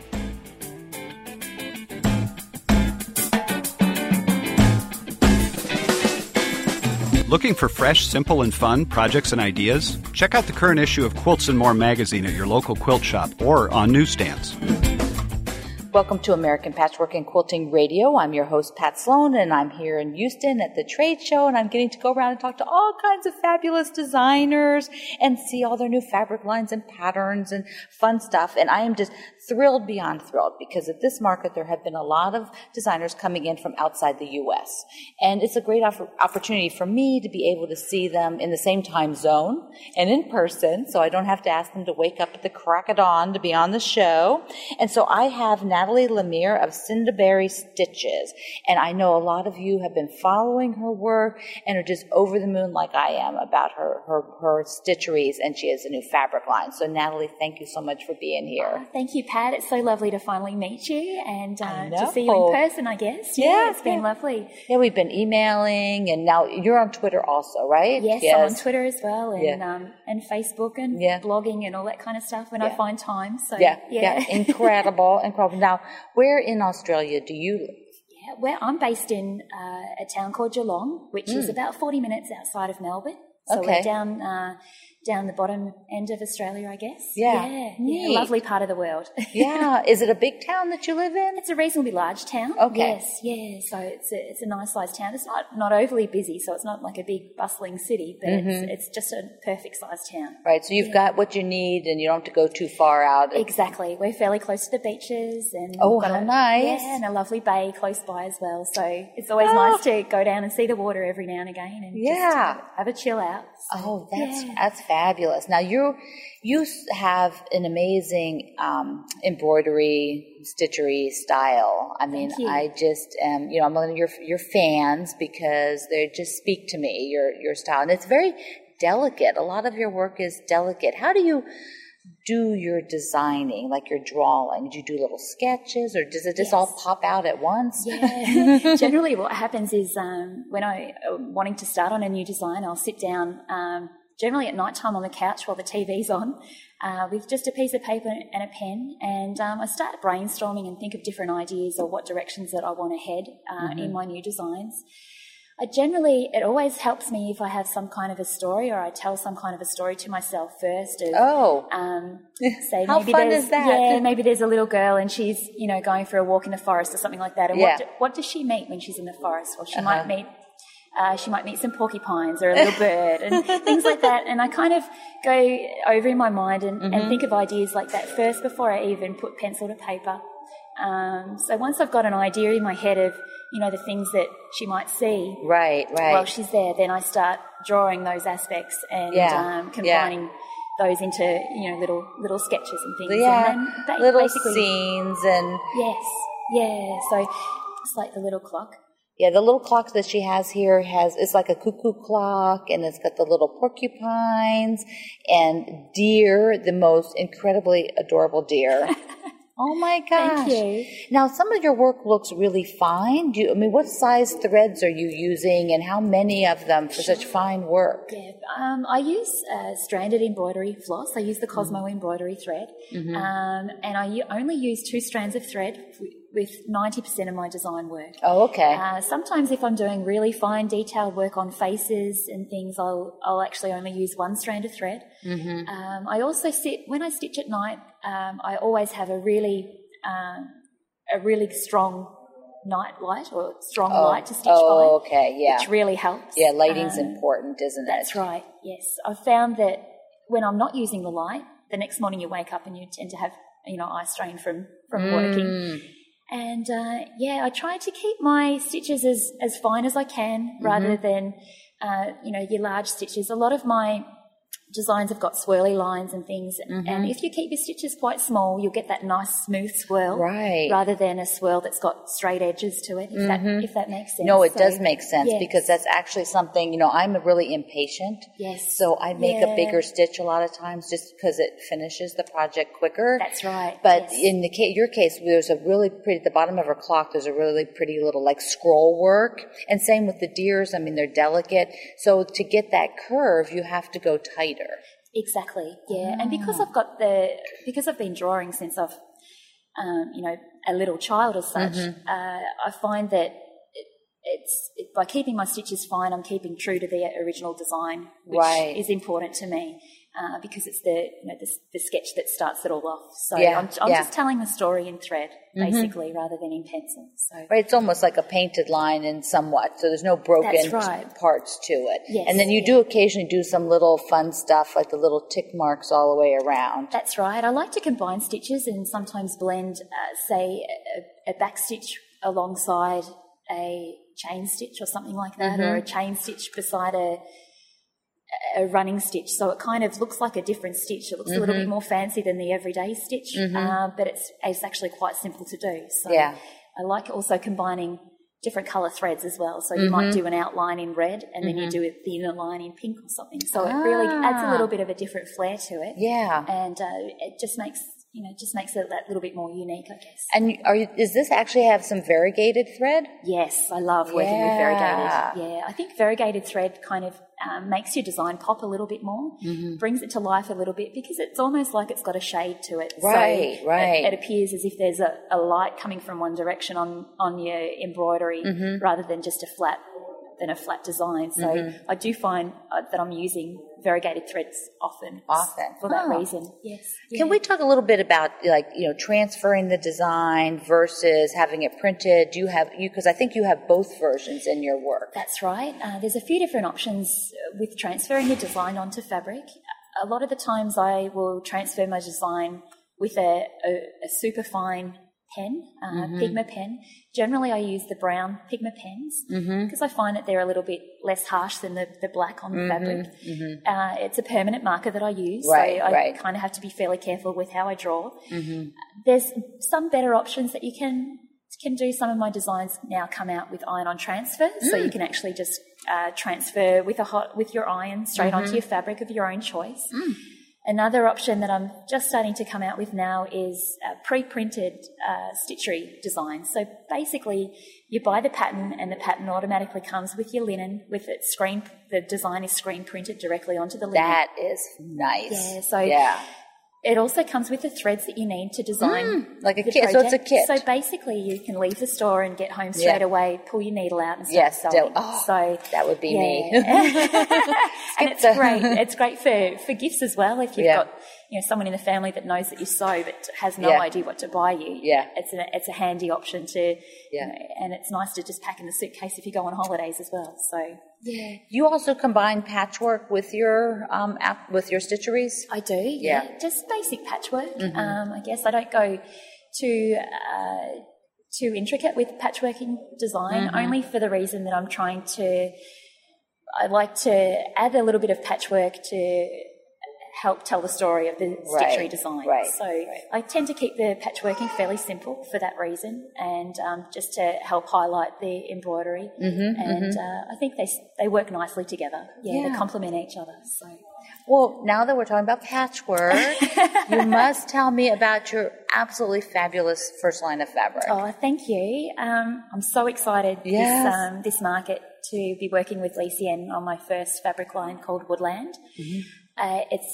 Looking for fresh, simple, and fun projects and ideas? Check out the current issue of Quilts and More magazine at your local quilt shop or on newsstands. Welcome to American Patchwork and Quilting Radio. I'm your host, Pat Sloan, and I'm here in Houston at the trade show, and I'm getting to go around and talk to all kinds of fabulous designers and see all their new fabric lines and patterns and fun stuff. And I am just thrilled beyond thrilled, because at this market there have been a lot of designers coming in from outside the U.S. And it's a great opportunity for me to be able to see them in the same time zone and in person, so I don't have to ask them to wake up at the crack of dawn to be on the show. And so I have Natalie Lemire of Cinderberry Stitches, and I know a lot of you have been following her work and are just over the moon like I am about her stitcheries, and she has a new fabric line. So Natalie, thank you so much for being here. Thank you, Pat. It's so lovely to finally meet you and to see you in person, I guess. Yeah, it's been lovely. Yeah, we've been emailing, and now you're on Twitter also, right? Yes, I'm on Twitter as well, and Facebook and blogging and all that kind of stuff when I find time. So incredible. Now, where in Australia do you live? Yeah, well, I'm based in a town called Geelong, which is about 40 minutes outside of Melbourne. So we're down the bottom end of Australia, I guess. Yeah, a lovely part of the world. Yeah. Is it a big town that you live in? It's a reasonably large town. Okay. Yes, So it's a nice sized town. It's not overly busy, so it's not like a big bustling city, but it's just a perfect sized town. Right. So you've got what you need, and you don't have to go too far out. Exactly. We're fairly close to the beaches, and how nice! Yeah, and a lovely bay close by as well. So it's always nice to go down and see the water every now and again, and just have a chill out. So, that's fabulous. Now you have an amazing embroidery, stitchery style. I mean, I just am, I'm one of your fans because they just speak to me, your style. And it's very delicate. A lot of your work is delicate. How do you do your designing, like your drawing? Do you do little sketches, or does it just all pop out at once? Yeah. Generally what happens is when I'm wanting to start on a new design, I'll sit down generally at night time on the couch while the TV's on with just a piece of paper and a pen, and I start brainstorming and think of different ideas or what directions that I want to head in my new designs. It always helps me if I have some kind of a story, or I tell some kind of a story to myself first. Say how maybe fun is that? Yeah, maybe there's a little girl and she's, going for a walk in the forest or something like that. And what does she meet when she's in the forest? Well, she might meet some porcupines or a little bird and things like that. And I kind of go over in my mind and think of ideas like that first before I even put pencil to paper. So once I've got an idea in my head of, the things that she might see while she's there, then I start drawing those aspects and combining those into, little sketches and things. Yeah, and then little scenes and... Yes, yeah. So it's like the little clock. Yeah, the little clock that she has here it's like a cuckoo clock, and it's got the little porcupines and deer, the most incredibly adorable deer. Oh my gosh. Thank you. Now, some of your work looks really fine. What size threads are you using, and how many of them for such fine work? Yeah, I use stranded embroidery floss. I use the Cosmo embroidery thread, and I only use 2 strands of thread with 90% of my design work. Oh, okay. Sometimes if I'm doing really fine detailed work on faces and things, I'll actually only use 1 strand of thread. I also when I stitch at night, I always have a really strong night light or strong light to stitch by. Oh, okay, yeah. Which really helps. Yeah, lighting's important, isn't it? That's right, yes. I've found that when I'm not using the light, the next morning you wake up and you tend to have, eye strain from working. And, I try to keep my stitches as fine as I can rather than, your large stitches. A lot of my designs have got swirly lines and things, and if you keep your stitches quite small, you'll get that nice smooth swirl, rather than a swirl that's got straight edges to it, if that makes sense. No, it does make sense, because that's actually something, I'm really impatient. Yes. So I make a bigger stitch a lot of times just because it finishes the project quicker. That's right. But in your case, there's a really pretty, at the bottom of her clock, there's a really pretty little scroll work. And same with the deers. They're delicate. So to get that curve, you have to go tighter. Exactly, yeah. And because I've been drawing since I've, a little child as such, I find that it's by keeping my stitches fine, I'm keeping true to the original design, which is important to me. Because it's the sketch that starts it all off. So I'm just telling the story in thread, basically, rather than in pencil. So it's almost like a painted line in somewhat, so there's no broken parts to it. Yes, and then you do occasionally do some little fun stuff, like the little tick marks all the way around. That's right. I like to combine stitches and sometimes blend, say, a back stitch alongside a chain stitch or something like that, or a chain stitch beside a running stitch, so it kind of looks like a different stitch. It looks a little bit more fancy than the everyday stitch, but it's actually quite simple to do. So I like also combining different colour threads as well. So you might do an outline in red and then you do the inner line in pink or something. So it really adds a little bit of a different flair to it. Yeah. And it just makes it that little bit more unique, I guess. And does this actually have some variegated thread? Yes, I love working with variegated. Yeah, I think variegated thread kind of makes your design pop a little bit more, brings it to life a little bit, because it's almost like it's got a shade to it. Right. It appears as if there's a light coming from one direction on your embroidery rather than just a flat design. So I do find that I'm using variegated threads often for that reason. Yes. Can we talk a little bit about transferring the design versus having it printed? Because I think you have both versions in your work. That's right. There's a few different options with transferring the design onto fabric. A lot of the times I will transfer my design with a super fine pen, Pigma pen. Generally I use the brown Pigma pens because I find that they're a little bit less harsh than the black on the fabric. It's a permanent marker that I use, so I kind of have to be fairly careful with how I draw. There's some better options that you can do. Some of my designs now come out with iron-on transfer, so you can actually just transfer with your iron straight onto your fabric of your own choice. Another option that I'm just starting to come out with now is pre-printed stitchery designs. So basically, you buy the pattern, and the pattern automatically comes with your linen, with it the design is screen printed directly onto the linen. That is nice. Yeah. So It also comes with the threads that you need to design like a the kit. project. So it's a kit. So basically, you can leave the store and get home straight away, pull your needle out and start sewing. So that would be me. And it's great. It's great for gifts as well. If you've got someone in the family that knows that you sew but has no idea what to buy you, it's a handy option to. And it's nice to just pack in the suitcase if you go on holidays as well. So. Yeah. You also combine patchwork with your stitcheries? I do. Yeah. Just basic patchwork. I guess I don't go too intricate with patchworking design, only for the reason that I like to add a little bit of patchwork to help tell the story of the stitchery design. So I tend to keep the patchworking fairly simple for that reason, and just to help highlight the embroidery. I think they work nicely together. They complement each other. So. Well, now that we're talking about patchwork, you must tell me about your absolutely fabulous first line of fabric. Oh, thank you. I'm so excited this market to be working with Lucien on my first fabric line called Woodland. It's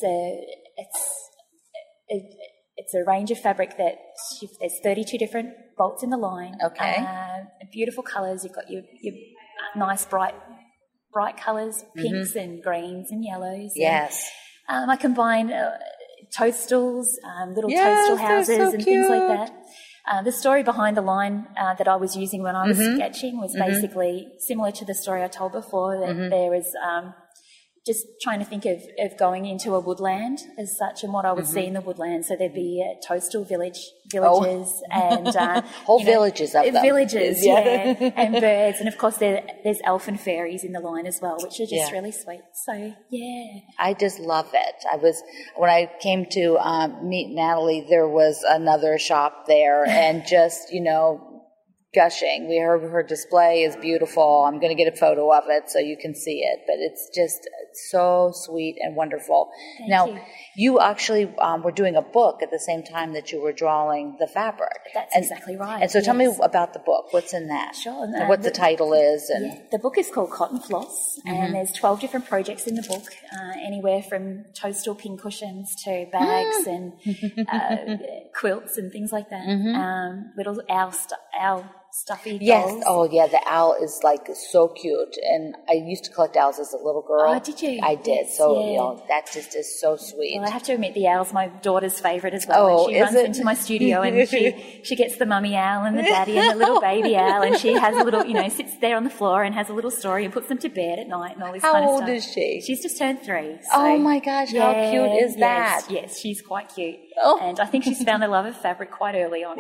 a range of fabric that there's 32 different bolts in the line. Beautiful colours. You've got your nice bright colours, pinks and greens and yellows. Yes. And, I combine toadstools, little toadstool houses and things like that. The story behind the line that I was using when I was sketching was basically similar to the story I told before, that there was just trying to think of going into a woodland as such and what I would see in the woodland. So there'd be toadstool villages and whole villages of them. Villages, and birds. And, of course, there's elf and fairies in the line as well, which are just really sweet. So, I just love it. When I came to meet Natalie, there was another shop there and just, gushing. We heard her display is beautiful. I'm going to get a photo of it so you can see it, but it's just so sweet and wonderful. Thank you. You actually were doing a book at the same time that you were drawing the fabric. That's exactly right. And so tell me about the book. What's in that? Sure. And what the title is. The book is called Cotton Floss, and there's 12 different projects in the book, anywhere from toadstool pincushions to bags and quilts and things like that. Little owl stuffy dolls. Yes. Oh, yeah. The owl is so cute. And I used to collect owls as a little girl. Oh, did you? I did. Yes, so, that just is so sweet. Well, I have to admit the owl's my daughter's favourite as well. Oh, and she runs into my studio and she gets the mummy owl and the daddy and the little baby owl, and she has a little, sits there on the floor and has a little story and puts them to bed at night and all this kind of stuff. How old is she? She's just turned 3. So, oh my gosh, how cute is that? Yes, she's quite cute. Oh. And I think she's found the love of fabric quite early on.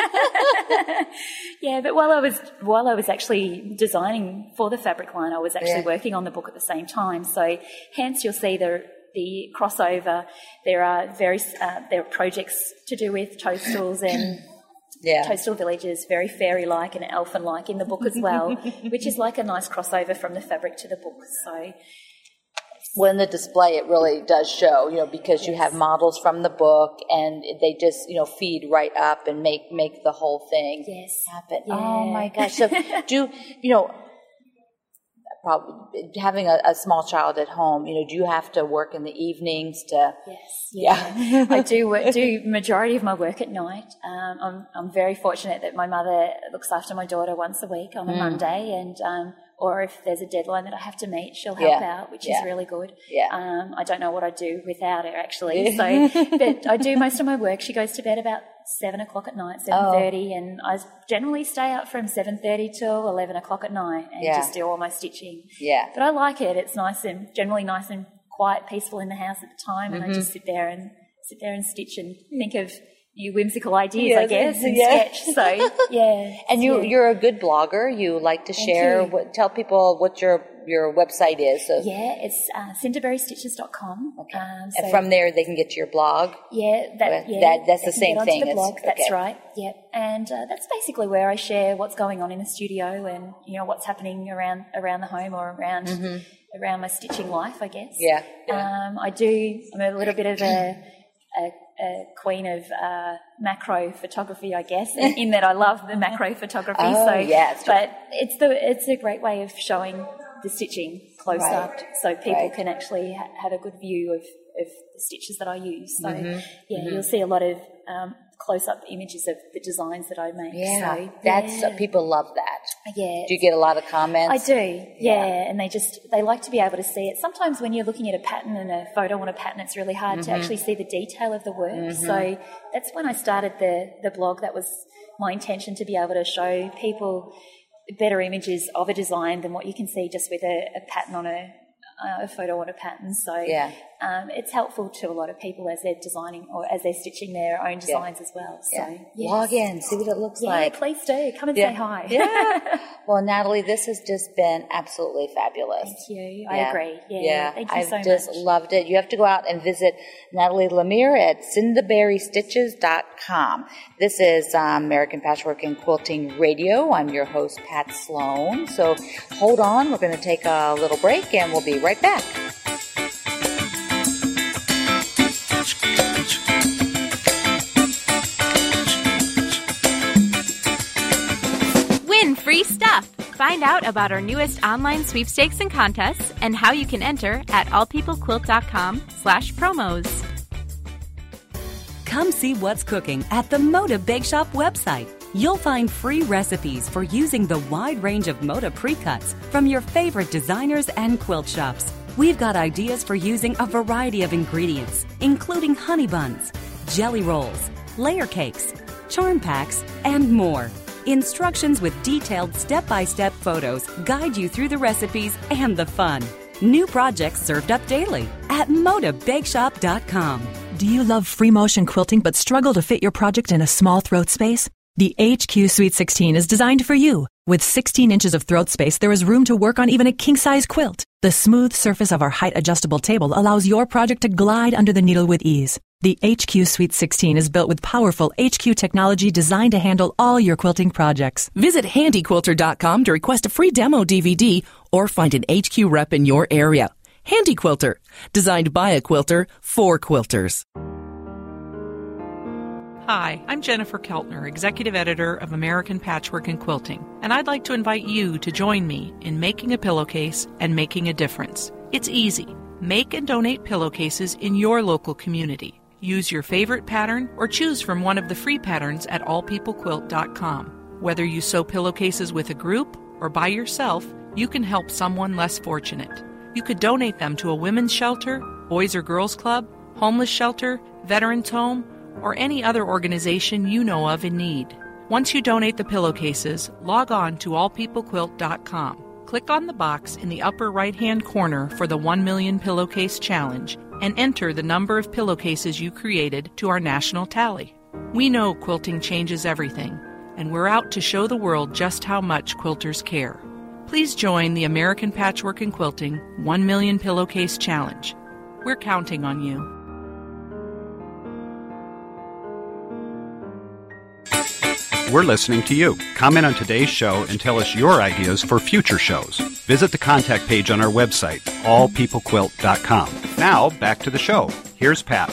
But while I was actually designing for the fabric line, I was actually working on the book at the same time. So hence you'll see the crossover. There are there are projects to do with toadstools and toadstool villages, very fairy-like and elfin-like in the book as well, which is like a nice crossover from the fabric to the book. So. Well, in the display, it really does show, because you have models from the book and they just, feed right up and make the whole thing happen. Yeah. Oh, my gosh. So probably having a small child at home, do you have to work in the evenings to... Yes, I do majority of my work at night. I'm very fortunate that my mother looks after my daughter once a week on a Monday, and or if there's a deadline that I have to meet, she'll help out, which is really good. I don't know what I'd do without her, actually. So, but I do most of my work. She goes to bed about 7 o'clock at night, 7:30, and I generally stay up from 7:30 till 11 o'clock at night and just do all my stitching. But I like it. It's generally nice and quiet, peaceful in the house at the time, and I just sit there and stitch and think of new whimsical ideas, I guess, and sketch. So, And you're a good blogger. You like to share. Tell people what your website is. So. It's cinderberrystitches.com. Okay. And from there, they can get to your blog. That's the same thing. The blog. That's right. Yeah, and that's basically where I share what's going on in the studio and what's happening around the home or around my stitching life, I guess. I'm a little bit of a queen of macro photography, I guess, in that I love the macro photography. But it's a great way of showing the stitching close up, so people can actually have a good view of the stitches that I use. So, you'll see a lot of close-up images of the designs that I make. Yeah, so people love that. Yeah. Do you get a lot of comments? I do, and they like to be able to see it. Sometimes when you're looking at a pattern and a photo on a pattern, it's really hard to actually see the detail of the work. So that's when I started the blog. That was my intention, to be able to show people better images of a design than what you can see just with a pattern on a photo on a pattern. So it's helpful to a lot of people as they're designing or as they're stitching their own designs as well. So log in, see what it looks like. Yeah, please do. Come and say hi. Yeah. Well, Natalie, this has just been absolutely fabulous. Thank you. I agree. Yeah. Thank you so much. I've just loved it. You have to go out and visit Natalie Lemire at cinderberrystitches.com. This is American Patchwork and Quilting Radio. I'm your host, Pat Sloan. So hold on. We're going to take a little break and we'll be right back. Win free stuff. Find out about our newest online sweepstakes and contests and how you can enter at allpeoplequilt.com/promos. Come see what's cooking at the Moda Bake Shop website. You'll find free recipes for using the wide range of Moda pre-cuts from your favorite designers and quilt shops. We've got ideas for using a variety of ingredients, including honey buns, jelly rolls, layer cakes, charm packs, and more. Instructions with detailed step-by-step photos guide you through the recipes and the fun. New projects served up daily at modabakeshop.com. Do you love free motion quilting but struggle to fit your project in a small throat space? The HQ Suite 16 is designed for you. With 16 inches of throat space, there is room to work on even a king-size quilt. The smooth surface of our height-adjustable table allows your project to glide under the needle with ease. The HQ Suite 16 is built with powerful HQ technology designed to handle all your quilting projects. Visit handyquilter.com to request a free demo DVD or find an HQ rep in your area. Handy Quilter, designed by a quilter for quilters. Hi, I'm Jennifer Keltner, Executive Editor of American Patchwork and Quilting, and I'd like to invite you to join me in making a pillowcase and making a difference. It's easy. Make and donate pillowcases in your local community. Use your favorite pattern or choose from one of the free patterns at allpeoplequilt.com. Whether you sew pillowcases with a group or by yourself, you can help someone less fortunate. You could donate them to a women's shelter, Boys or Girls Club, homeless shelter, veterans home, or any other organization you know of in need. Once you donate the pillowcases, log on to allpeoplequilt.com. Click on the box in the upper right-hand corner for the 1 Million Pillowcase Challenge and enter the number of pillowcases you created to our national tally. We know quilting changes everything, and we're out to show the world just how much quilters care. Please join the American Patchwork and Quilting 1 Million Pillowcase Challenge. We're counting on you. We're listening to you. Comment on today's show and tell us your ideas for future shows. Visit the contact page on our website, allpeoplequilt.com. Now, back to the show. Here's Pat.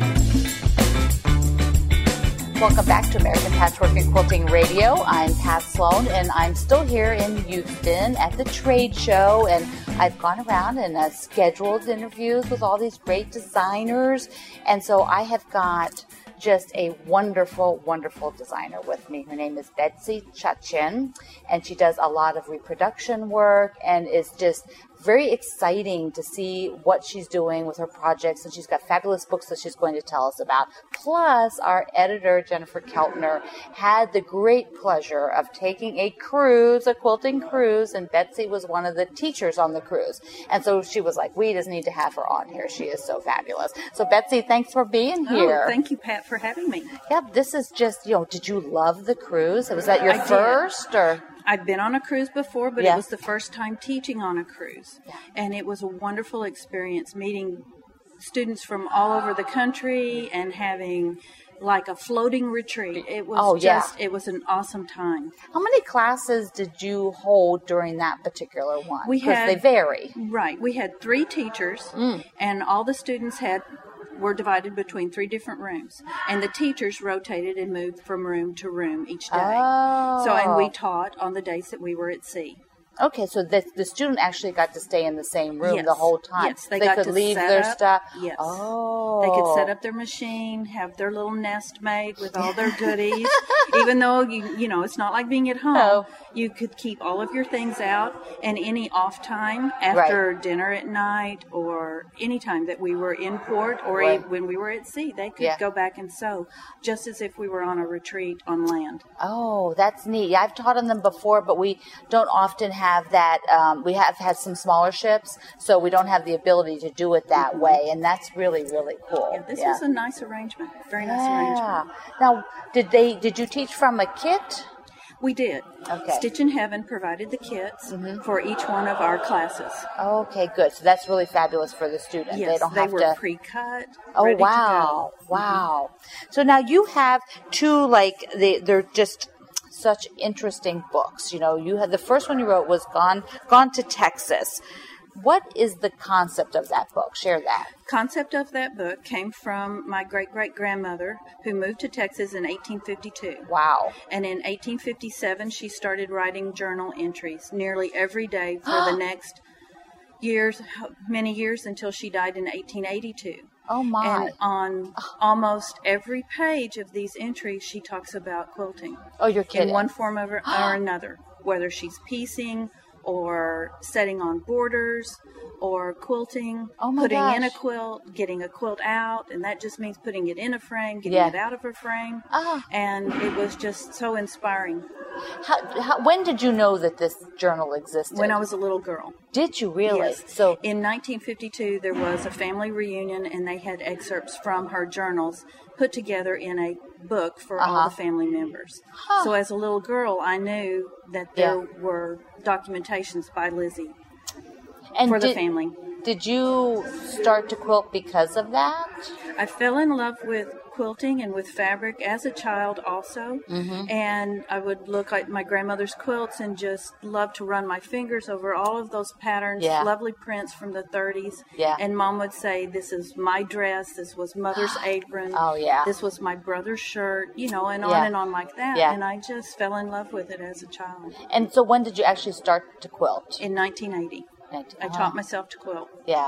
Welcome back to American Patchwork and Quilting Radio. I'm Pat Sloan, and I'm still here in Houston at the trade show, and I've gone around and scheduled interviews with all these great designers, and so I have got just a wonderful, wonderful designer with me. Her name is Betsy Chachin, and she does a lot of reproduction work and is just very exciting to see what she's doing with her projects, and she's got fabulous books that she's going to tell us about. Plus, our editor, Jennifer Keltner, had the great pleasure of taking a cruise, a quilting cruise, and Betsy was one of the teachers on the cruise. And so she was like, we just need to have her on here. She is so fabulous. So Betsy, thanks for being here. Oh, thank you, Pat, for having me. Yep, this is just, did you love the cruise? Was that your first, or? I've been on a cruise before, but it was the first time teaching on a cruise. Yeah. And it was a wonderful experience meeting students from all over the country and having like a floating retreat. It was it was an awesome time. How many classes did you hold during that particular one? Because they vary. Right. We had 3 teachers, and all the students were divided between 3 different rooms, and the teachers rotated and moved from room to room each day. And we taught on the days that we were at sea. Okay, so the student actually got to stay in the same room the whole time. Yes, they got could to leave set their up, stuff. Yes. Oh. They could set up their machine, have their little nest made with all their goodies. Even though, you know, it's not like being at home. No. You could keep all of your things out, and any off time after dinner at night or any time that we were in port or when we were at sea, they could go back and sew just as if we were on a retreat on land. Oh, that's neat. Yeah, I've taught on them before, but we don't often have that. We have had some smaller ships, so we don't have the ability to do it that way, and that's really, really cool. Yeah, this was a nice arrangement. Very nice arrangement. Now, did you teach from a kit? We did. Okay. Stitch in Heaven provided the kits for each one of our classes. Okay, good. So that's really fabulous for the student. Yes, they were pre-cut. Oh, ready wow. To go. Wow. So now you have two, like, they're just such interesting books. You know, you had the first one you wrote was Gone to Texas. What is the concept of that book? Share that. Concept of that book came from my great-great-grandmother who moved to Texas in 1852. Wow. And in 1857, she started writing journal entries nearly every day for the next many years until she died in 1882. Oh, my. And on almost every page of these entries, she talks about quilting. Oh, you're kidding. In one form or another, whether she's piecing or setting on borders or quilting, putting in a quilt, getting a quilt out, and that just means putting it in a frame, getting it out of a frame. And it was just so inspiring. When did you know that this journal existed? When I was a little girl. Did you really? Yes. So in 1952, there was a family reunion, and they had excerpts from her journals put together in a book for all the family members. So as a little girl, I knew that there were documentations by Lizzie for the family. Did you start to quilt because of that? I fell in love with quilting and with fabric as a child also, and I would look at my grandmother's quilts and just love to run my fingers over all of those patterns, lovely prints from the 30s, and Mom would say, this is my dress, this was Mother's apron, this was my brother's shirt, you know, and on like that, and I just fell in love with it as a child. And so when did you actually start to quilt? In 1980. I taught myself to quilt. Yeah.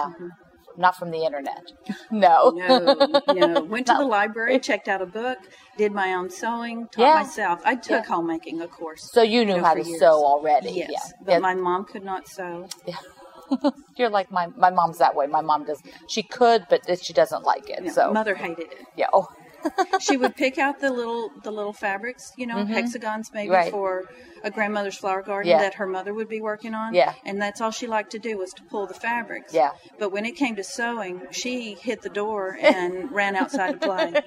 Not from the internet. No. No. Went to the library, checked out a book, did my own sewing, taught myself. I took homemaking, of course. So you knew how to sew already. Yes. But my mom could not sew. Yeah. You're like my mom's that way. My mom does. She could, but she doesn't like it. No, so Mother hated it. Yeah. Oh. She would pick out the little fabrics, you know, hexagons maybe for a grandmother's flower garden that her mother would be working on. Yeah. And that's all she liked to do was to pull the fabrics. Yeah. But when it came to sewing, she hit the door and ran outside to play.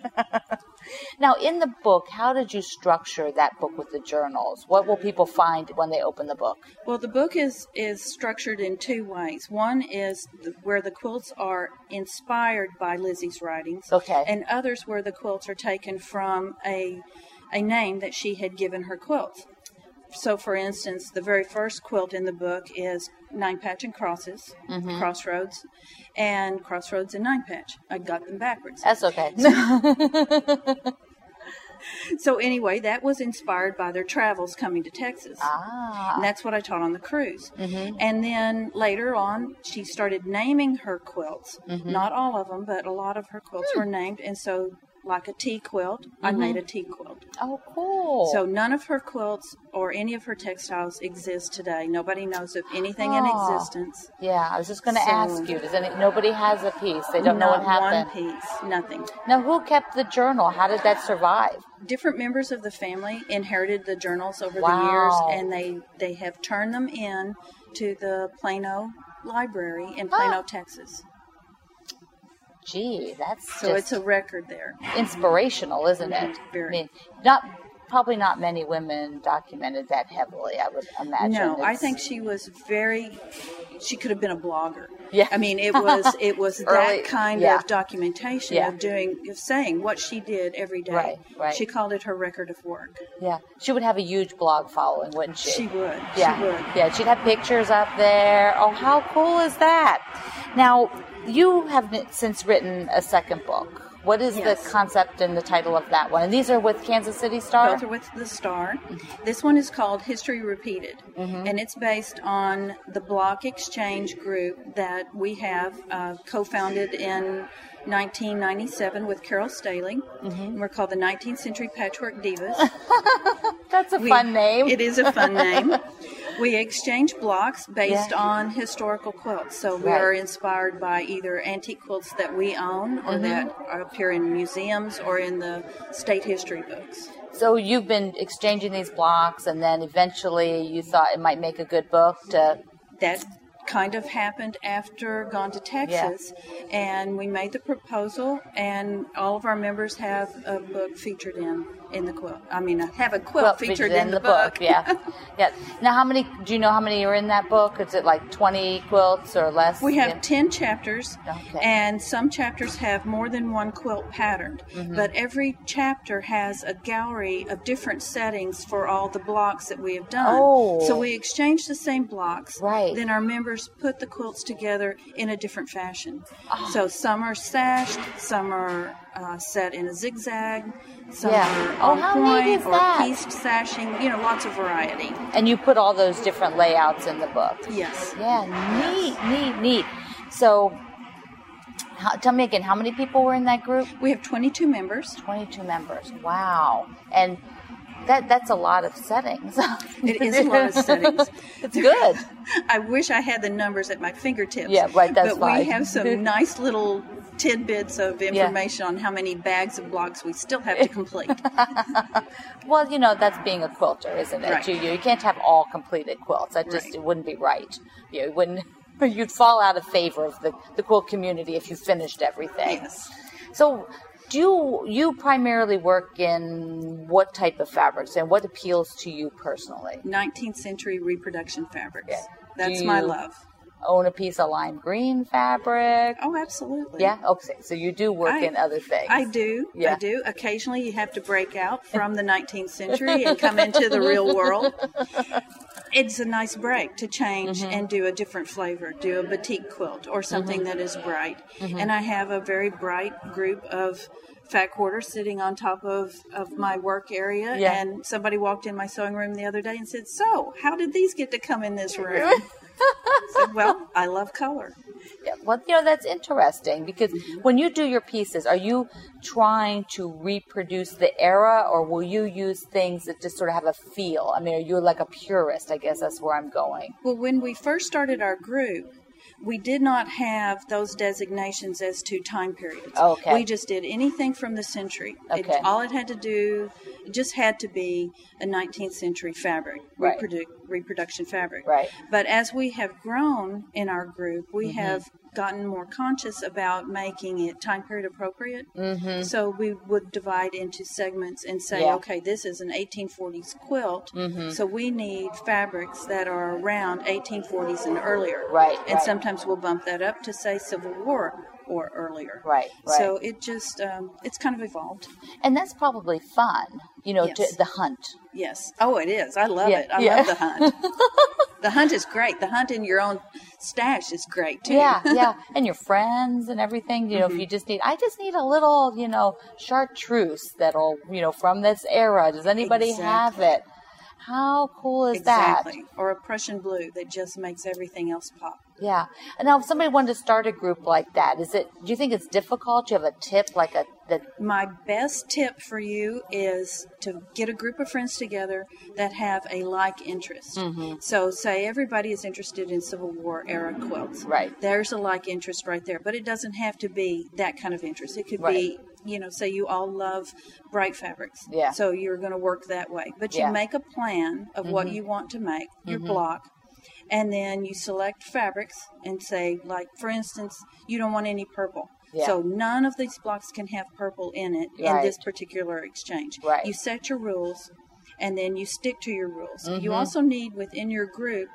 Now, in the book, how did you structure that book with the journals? What will people find when they open the book? Well, the book is structured in two ways. One is where the quilts are inspired by Lizzie's writings. Okay. And others where the quilts are taken from a name that she had given her quilts. So, for instance, the very first quilt in the book is Nine Patch and Crosses, Crossroads, and Crossroads and Nine Patch. I got them backwards. That's okay. So anyway, that was inspired by their travels coming to Texas. And that's what I taught on the cruise. And then later on, she started naming her quilts. Not all of them, but a lot of her quilts were named. And so, like a tea quilt, I made a tea quilt. Oh, cool. So none of her quilts or any of her textiles exist today. Nobody knows of anything in existence. Yeah, I was just going to ask you. Nobody has a piece. They don't know what happened. Not one piece. Nothing. Now, who kept the journal? How did that survive? Different members of the family inherited the journals over the years, and they have turned them in to the Plano Library in Plano, Texas. Gee, that's so it's a record there. Inspirational, isn't it? Very. I mean, probably not many women documented that heavily, I would imagine. No, I think she was she could have been a blogger. Yeah. I mean, it was that kind of documentation of saying what she did every day. Right. She called it her record of work. Yeah. She would have a huge blog following, wouldn't she? She would. Yeah. She would. Yeah, she'd have pictures up there. Oh, how cool is that? Now, you have since written a second book. What is the concept and the title of that one? And these are with Kansas City Star? Both are with the Star. This one is called History Repeated, and it's based on the block exchange group that we have co-founded in 1997 with Carol Staley. And we're called the 19th Century Patchwork Divas. That's a fun name. It is a fun name. We exchange blocks based on historical quilts. So we are inspired by either antique quilts that we own or that appear in museums or in the state history books. So you've been exchanging these blocks, and then eventually you thought it might make a good book to... That kind of happened after Gone to Texas, and we made the proposal, and all of our members have a book featured in the quilt. I mean, have a quilt featured in the book. Yeah. Now, do you know how many are in that book? Is it like 20 quilts or less? We have 10 chapters, and some chapters have more than one quilt patterned. But every chapter has a gallery of different settings for all the blocks that we have done. So we exchange the same blocks. Then our members put the quilts together in a different fashion. So some are sashed, some are set in a zigzag, some are on point or pieced sashing, lots of variety. And you put all those different layouts in the book. Yes. Yeah, neat. So tell me again, how many people were in that group? We have 22 members. 22 members. Wow. And that's a lot of settings. It is a lot of settings. It's good. I wish I had the numbers at my fingertips. Yeah, right, that's but fine. We have some nice little tidbits of information on how many bags of blocks we still have to complete. Well, that's being a quilter, isn't it? Right. You can't have all completed quilts. It wouldn't be right. You wouldn't. You'd fall out of favor of the quilt community if you finished everything. Yes. So, do you primarily work in what type of fabrics, and what appeals to you personally? 19th century reproduction fabrics. Yeah. That's my love. Own a piece of lime green fabric? Oh, absolutely. Yeah? Okay, so you do work in other things. I do. Yeah. I do. Occasionally you have to break out from the 19th century and come into the real world. It's a nice break to change and do a different flavor, do a batik quilt or something that is bright. And I have a very bright group of fat quarters sitting on top of my work area. And somebody walked in my sewing room the other day and said, "So, how did these get to come in this room?" I said, "Well, I love color." Yeah, well, that's interesting because when you do your pieces, are you trying to reproduce the era, or will you use things that just sort of have a feel? I mean, are you like a purist? I guess that's where I'm going. Well, when we first started our group, we did not have those designations as to time periods. Okay. We just did anything from the century. Okay. All it had to do, it just had to be a 19th century fabric, reproduction fabric. Right. But as we have grown in our group, we have gotten more conscious about making it time period appropriate. So we would divide into segments and say, okay, this is an 1840s quilt, so we need fabrics that are around 1840s and earlier. Right. And sometimes we'll bump that up to say Civil War or earlier. Right. So it just, it's kind of evolved. And that's probably fun, the hunt. Yes. Oh, it is. I love it. I love the hunt. The hunt is great. The hunt in your own stash is great, too. Yeah. And your friends and everything, if you I just need a little, chartreuse that'll, from this era. Does anybody have it? How cool is that? Exactly. Or a Prussian blue that just makes everything else pop. Yeah. And now if somebody wanted to start a group like that, do you think it's difficult? Do you have a tip My best tip for you is to get a group of friends together that have a like interest. So say everybody is interested in Civil War era quilts. Right. There's a like interest right there, but it doesn't have to be that kind of interest. It could be, say you all love bright fabrics. Yeah. So you're going to work that way. But you make a plan of what you want to make, your block. And then you select fabrics and say, like, for instance, you don't want any purple. Yeah. So none of these blocks can have purple in it in this particular exchange. Right. You set your rules, and then you stick to your rules. You also need within your group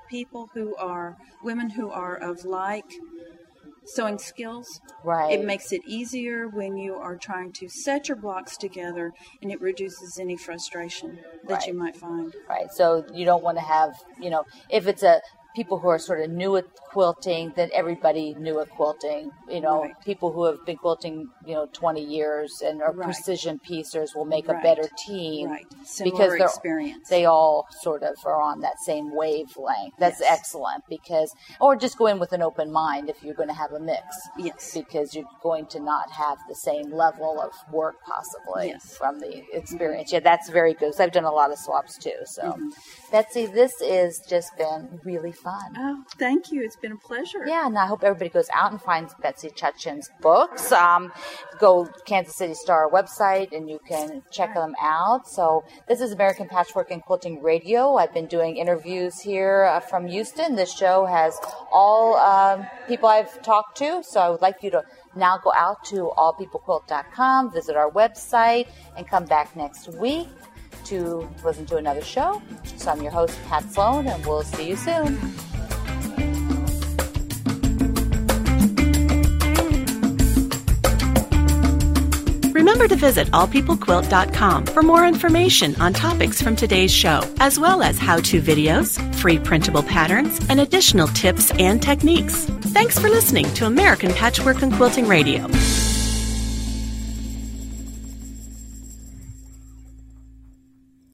women who are of like sewing skills. Right. It makes it easier when you are trying to set your blocks together, and it reduces any frustration that you might find. Right. So you don't want to have, if it's a people who are sort of new at quilting than everybody new at quilting. You know, people who have been quilting, 20 years and are precision piecers will make a better team because they all sort of are on that same wavelength. That's excellent or just go in with an open mind if you're going to have a mix. Yes. Because you're going to not have the same level of work possibly from the experience. Yeah, that's very good. So I've done a lot of swaps too. So Betsy, this has just been really fun. Oh, thank you. It's been a pleasure. Yeah, and I hope everybody goes out and finds Betsy Chutchin's books. Go Kansas City Star website and you can check them out. So this is American Patchwork and Quilting Radio. I've been doing interviews here from Houston. This show has all people I've talked to. So I would like you to now go out to allpeoplequilt.com, visit our website, and come back next week to listen to another show. So I'm your host, Pat Sloan, and we'll see you soon. Remember to visit allpeoplequilt.com for more information on topics from today's show, as well as how-to videos, free printable patterns, and additional tips and techniques. Thanks for listening to American Patchwork and Quilting Radio.